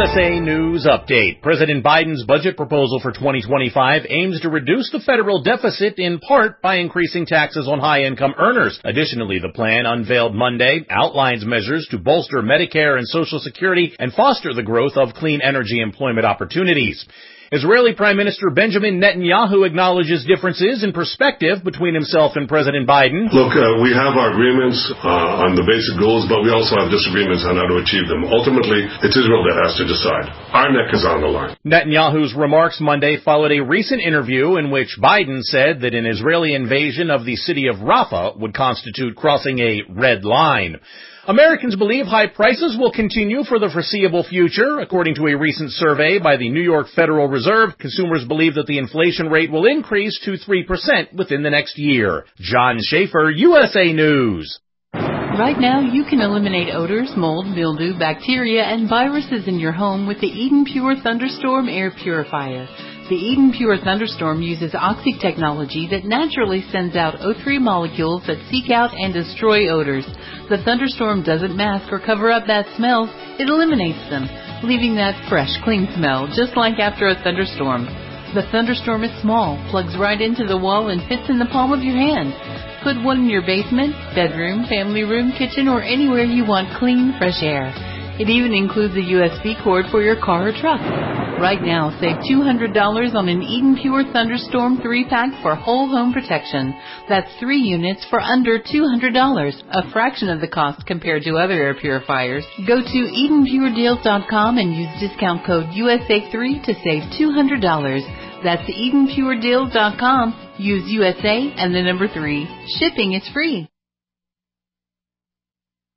USA News Update. President Biden's budget proposal for 2025 aims to reduce the federal deficit in part by increasing taxes on high-income earners. Additionally, the plan, unveiled Monday, outlines measures to bolster Medicare and Social Security and foster the growth of clean energy employment opportunities. Israeli Prime Minister Benjamin Netanyahu acknowledges differences in perspective between himself and President Biden. Look, we have our agreements on the basic goals, but we also have disagreements on how to achieve them. Ultimately, it's Israel that has to decide. Our neck is on the line. Netanyahu's remarks Monday followed a recent interview in which Biden said that an Israeli invasion of the city of Rafah would constitute crossing a red line. Americans believe high prices will continue for the foreseeable future. According to a recent survey by the New York Federal Reserve, consumers believe that the inflation rate will increase to 3% within the next year. John Schaefer, USA News. Right now, you can eliminate odors, mold, mildew, bacteria, and viruses in your home with the Eden Pure Thunderstorm Air Purifier. The Eden Pure Thunderstorm uses Oxy technology that naturally sends out O3 molecules that seek out and destroy odors. The Thunderstorm doesn't mask or cover up bad smells, it eliminates them, leaving that fresh, clean smell, just like after a thunderstorm. The Thunderstorm is small, plugs right into the wall, and fits in the palm of your hand. Put one in your basement, bedroom, family room, kitchen, or anywhere you want clean, fresh air. It even includes a USB cord for your car or truck. Right now, save $200 on an Eden Pure Thunderstorm 3-pack for whole home protection. That's 3 units for under $200, a fraction of the cost compared to other air purifiers. Go to EdenPureDeals.com and use discount code USA3 to save $200. That's EdenPureDeals.com. Use USA and the number 3. Shipping is free.